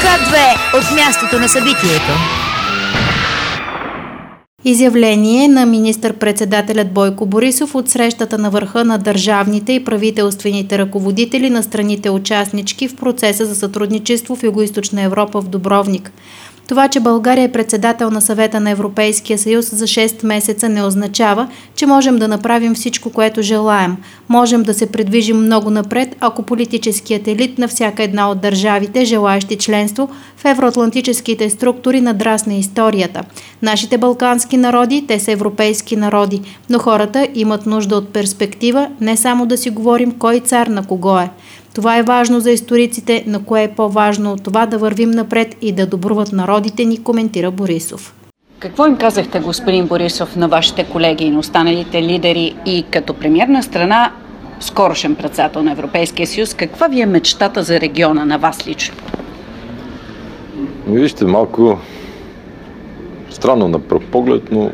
К2 от мястото на събитието. Изявление на министър-председателят Бойко Борисов от срещата на върха на държавните и правителствените ръководители на страните участнички в процеса за сътрудничество в Югоизточна Европа в Дубровник. Това, че България е председател на Съвета на Европейския съюз за 6 месеца, не означава, че можем да направим всичко, което желаем. Можем да се придвижим много напред, ако политическият елит на всяка една от държавите, желаещи членство в евроатлантическите структури, надрасне историята. Нашите балкански народи, те са европейски народи, но хората имат нужда от перспектива, не само да си говорим кой цар на кого е. Това е важно за историците, но кое е по-важно от това да вървим напред и да добруват народите ни, коментира Борисов. Какво им казахте, господин Борисов, на вашите колеги и на останалите лидери и като премиер на страна, скорошен председател на Европейския съюз, каква ви е мечтата за региона на вас лично? Вижте, малко странно на пръв поглед, но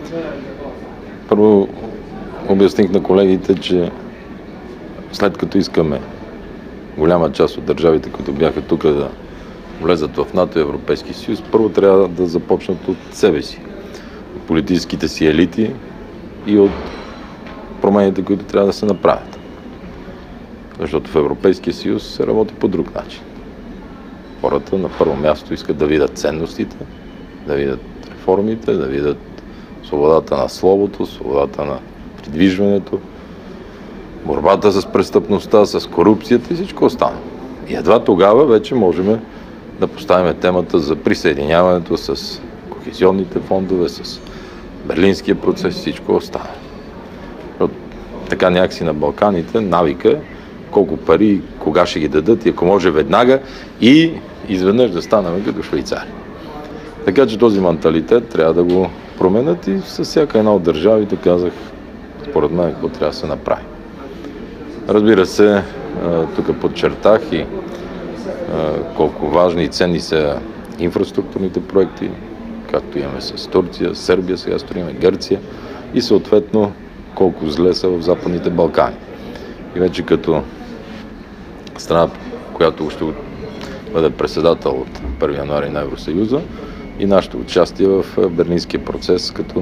първо обясних на колегите, че след като искаме голяма част от държавите, които бяха тук да влезат в НАТО и Европейски съюз, първо трябва да започнат от себе си, от политическите си елити и от промените, които трябва да се направят. Защото в Европейския съюз се работи по друг начин. Хората на първо място искат да видят ценностите, да видят реформите, да видят свободата на словото, свободата на придвижването, борбата с престъпността, с корупцията и всичко останало. И едва тогава вече можем да поставим темата за присъединяването с кохезионните фондове, с Берлинския процес и всичко останало. Така някакси на Балканите навика колко пари, кога ще ги дадат и ако може веднага и изведнъж да станем като Швейцария. Така че този менталитет трябва да го променят и с всяка една от държавите казах, според мен, какво трябва да се направи. Разбира се, тук подчертах и колко важни и ценни са инфраструктурните проекти, както имаме с Турция, Сърбия, сега строиме Гърция и съответно колко зле са в Западните Балкани. И вече като страна, която ще бъде председател от 1 януари на Евросъюза и нашето участие в Берлинския процес като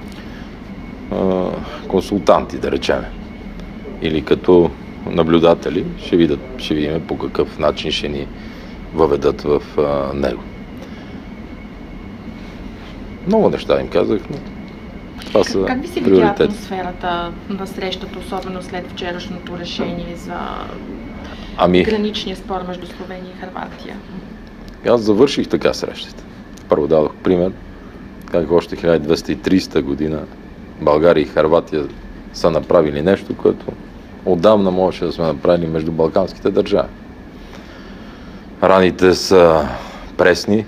консултанти, да речем. Или като наблюдатели, ще видим по какъв начин ще ни въведат в него. Много неща им казах, но това са как ви се видя атмосферата на срещата, особено след вчерашното решение за граничния спор между Словения и Хърватия? Аз завърших така срещата. Първо дадох пример, как още 1230 година България и Хърватия са направили нещо, което отдавна можеше да сме направили между балканските държави. Раните са пресни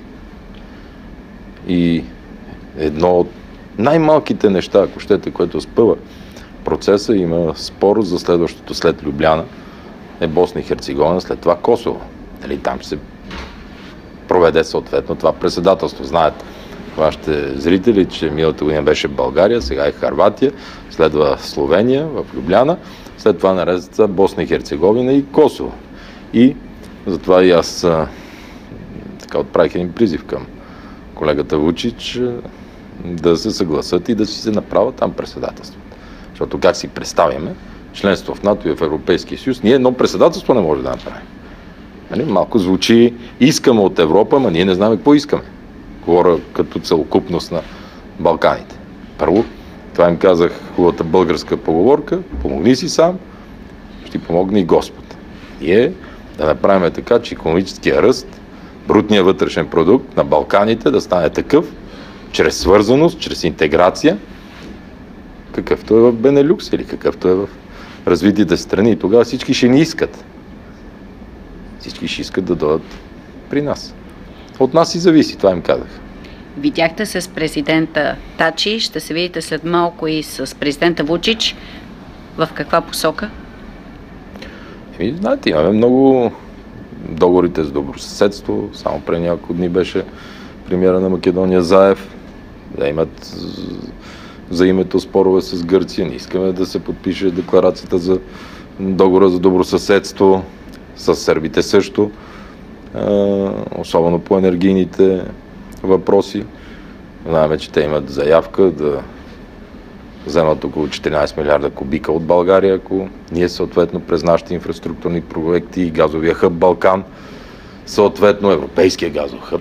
и едно от най-малките неща, ако щете, което спъва процеса, има спор за следващото след Любляна, е Босна и Херцеговина, след това Косово. Нали, там ще се проведе съответно това председателство. Знаете, вашите зрители, че миналата година беше България, сега е Хърватия, следва Словения в Любляна, след това наред са Босна и Херцеговина и Косово. И затова и аз така отправих един призив към колегата Вучич да се съгласат и да си се направят там председателство. Защото как си представяме членство в НАТО и в Европейския съюз, ние едно председателство не може да направим. Нали? Малко звучи, искаме от Европа, но ние не знаем какво искаме. Говоря като целокупност на Балканите. Първо, това им казах хубавата българска поговорка, помогни си сам, ще ти помогне и Господ. Ние да направим така, че икономическия ръст, брутния вътрешен продукт на Балканите да стане такъв, чрез свързаност, чрез интеграция, какъвто е в Бенелюкс или какъвто е в развитите страни. И тогава всички ще ни искат. Всички ще искат да дойдат при нас. От нас и зависи, това им казах. Видяхте се с президента Тачи, ще се видите след малко и с президента Вучич. В каква посока? Знаете, имаме много договорите за добросъседство. Само преди няколко дни беше премиера на Македония Заев. Да имат за името спорове с Гърция. Не искаме да се подпише декларацията за договора за добросъседство. С сърбите също. особено по енергийните въпроси. Знаем, че те имат заявка да вземат около 14 милиарда кубика от България, ако ние съответно през нашите инфраструктурни проекти и газовия хъб Балкан, съответно европейския газов хъб,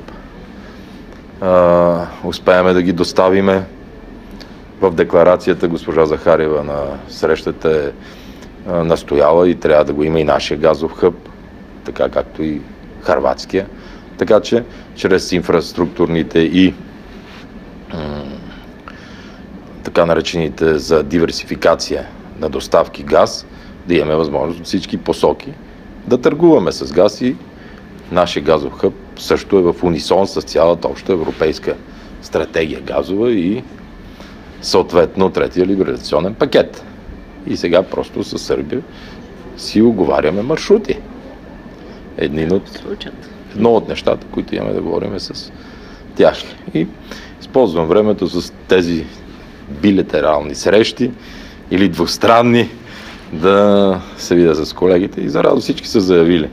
успеем да ги доставиме. В декларацията госпожа Захариева на срещата е настояла и трябва да го има и нашия газов хъб, така както и хърватския. Така че чрез инфраструктурните и така наречените за диверсификация на доставки газ, да имаме възможност от всички посоки да търгуваме с газ и нашия газов хъб също е в унисон с цялата обща европейска стратегия газова и съответно третия либерализационен пакет. И сега просто с Сърбия си оговаряме маршрути. Едно от нещата, които имаме да говорим с тях. И използвам времето с тези билатерални срещи или двустранни да се видя с колегите и за радост всички са заявили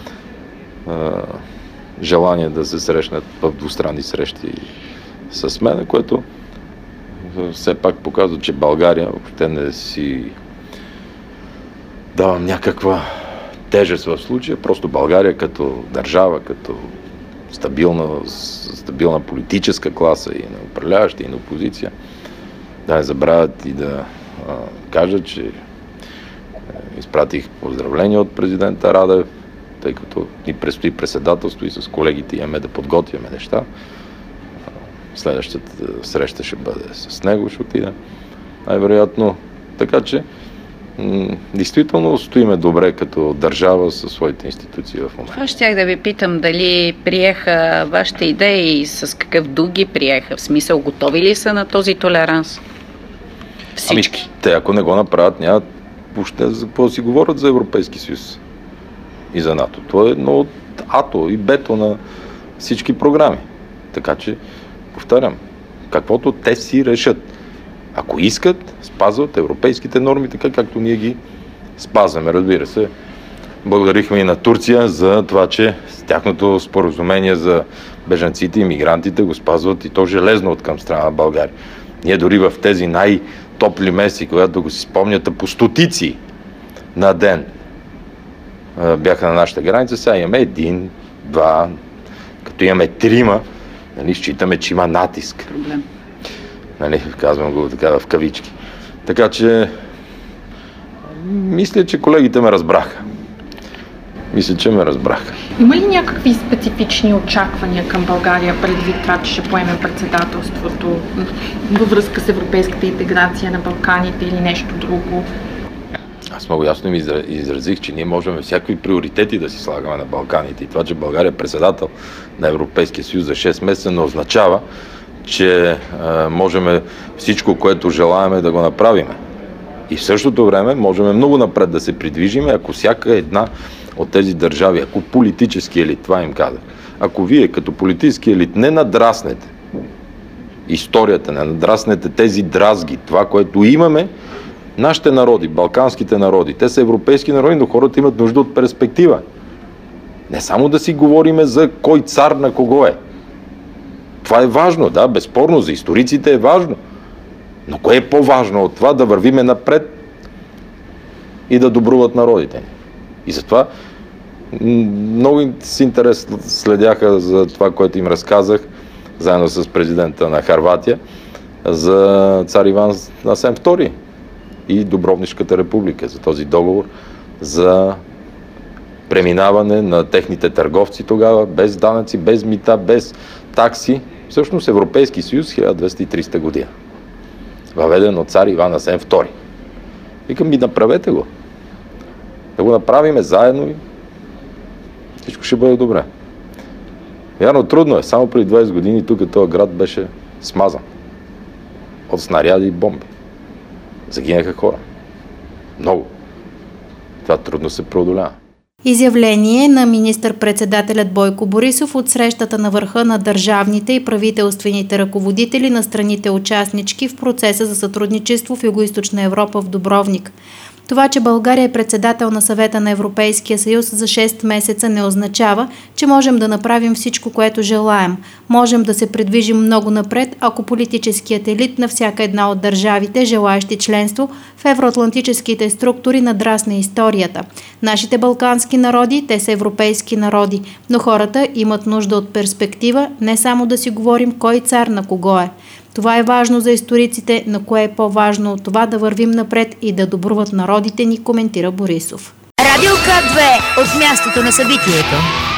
желание да се срещнат в двустранни срещи с мен, което все пак показва, че България въобще не си давам някаква тежест в случая, просто България като държава, като стабилна политическа класа и на управляващи, и на опозиция, да не забравят и да кажат, че изпратих поздравления от президента Радев, тъй като ни предстои председателство и с колегите имаме да подготвяме неща. Следващата среща ще бъде с него, ще отида най-вероятно. Така че действително стоиме добре като държава със своите институции в момента. Това щях да ви питам дали приеха вашите идеи и с какъв дух ги приеха. В смисъл, готови ли са на този толеранс? Всички. Те ако не го направят, няма въобще за какво да си говорят за Европейски съюз и за НАТО. Това е едно от ато и бето на всички програми. Така че, повтарям, каквото те си решат. Ако искат, спазват европейските норми, така както ние ги спазваме. Разбира се, благодарихме и на Турция за това, че с тяхното споразумение за бежанците и мигрантите го спазват и то железно от към страна на България. Ние дори в тези най-топли месеци, когато го си спомняте по стотици на ден, бяха на нашата граница, сега имаме един, два, като имаме трима, нали, считаме, че има натиск. Проблем. Нали, казвам го така в кавички. Така че мисля, че колегите ме разбраха. Има ли някакви специфични очаквания към България предвид това, че ще поеме председателството във връзка с европейската интеграция на Балканите или нещо друго? Аз много ясно ми изразих, че ние можем всякакви приоритети да си слагаме на Балканите. И това, че България е председател на Европейския съюз за 6 месеца, не означава, че можем всичко, което желаем да го направим. И в същото време можем много напред да се придвижим, ако всяка една от тези държави, ако политически елит, това им казах, ако вие като политически елит не надраснете историята, не надраснете тези дразги, това, което имаме, нашите народи, балканските народи, те са европейски народи, но хората имат нужда от перспектива. Не само да си говориме за кой цар на кого е. Това е важно, да, безспорно, за историците е важно. Но кое е по-важно от това да вървиме напред и да добруват народите ни? И затова много с интерес следяха за това, което им разказах, заедно с президента на Хърватия, за цар Иван Асен II и Дубровнишката република, за този договор за преминаване на техните търговци тогава, без данъци, без мита, без такси. Всъщност Европейски съюз 1230 година. Въведен от цар Иван Асен II. Викам, направете го. Да го направиме заедно и всичко ще бъде добре. Вярно, трудно е. Само преди 20 години тук този град беше смазан. От снаряди и бомби. Загинаха хора. Много. Това трудно се преодолява. Изявление на министър-председателят Бойко Борисов от срещата на върха на държавните и правителствените ръководители на страните участнички в процеса за сътрудничество в Югоизточна Европа в Дубровник. Това, че България е председател на Съвета на Европейския съюз за 6 месеца не означава, че можем да направим всичко, което желаем. Можем да се придвижим много напред, ако политическият елит на всяка една от държавите, желаещи членство в евроатлантическите структури, надрасне историята. Нашите балкански народи, те са европейски народи, но хората имат нужда от перспектива, не само да си говорим кой цар на кого е. Това е важно за историците, но кое е по-важно от това да вървим напред и да добруват народите ни, коментира Борисов. Радио К2 от мястото на събитието.